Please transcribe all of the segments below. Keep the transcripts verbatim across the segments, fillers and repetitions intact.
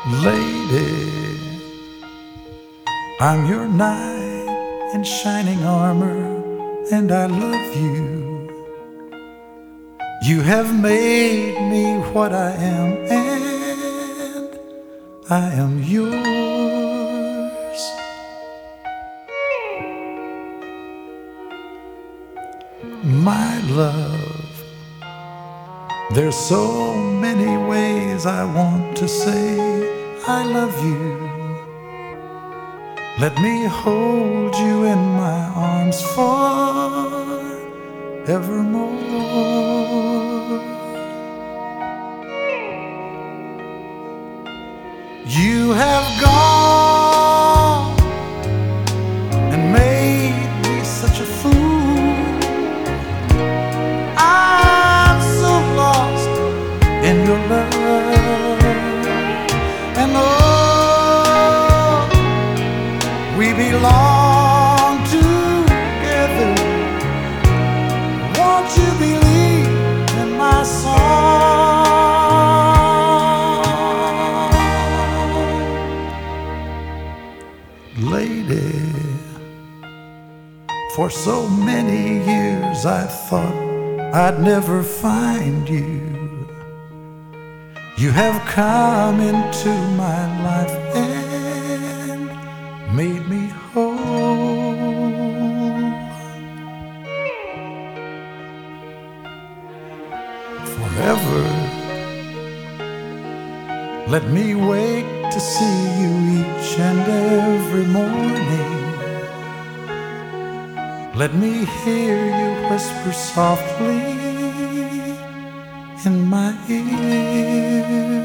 Lady, I'm your knight in shining armor, and I love you. You have made me what I am, and I am yours. My love, there's so many ways I want to say I love you. Let me hold you in my arms forevermore. You have gone and made me such a fool. I'm so lost in your love. And oh, we belong together. Won't you believe in my song? Lady, for so many years I thought I'd never find you. You have come into my life and made me whole. Forever, let me wake to see you each and every morning. Let me hear you whisper softly in my ear.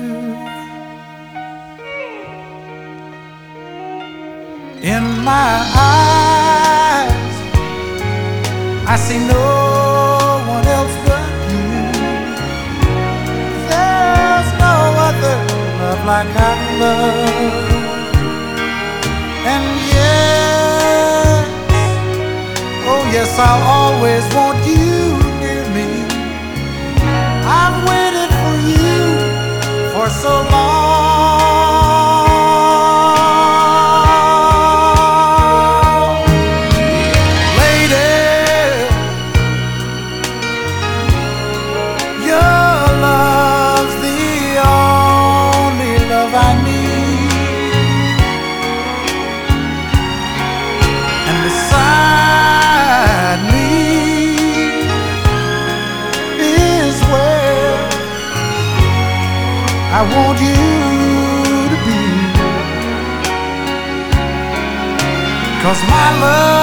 In my eyes, I see no one else but you. There's no other love like I love. And yes, oh yes, I'll always want you near me. I've waited for you for so long. Lady, your love's the only love I need. And beside me is where I want you to be. 'Cause my love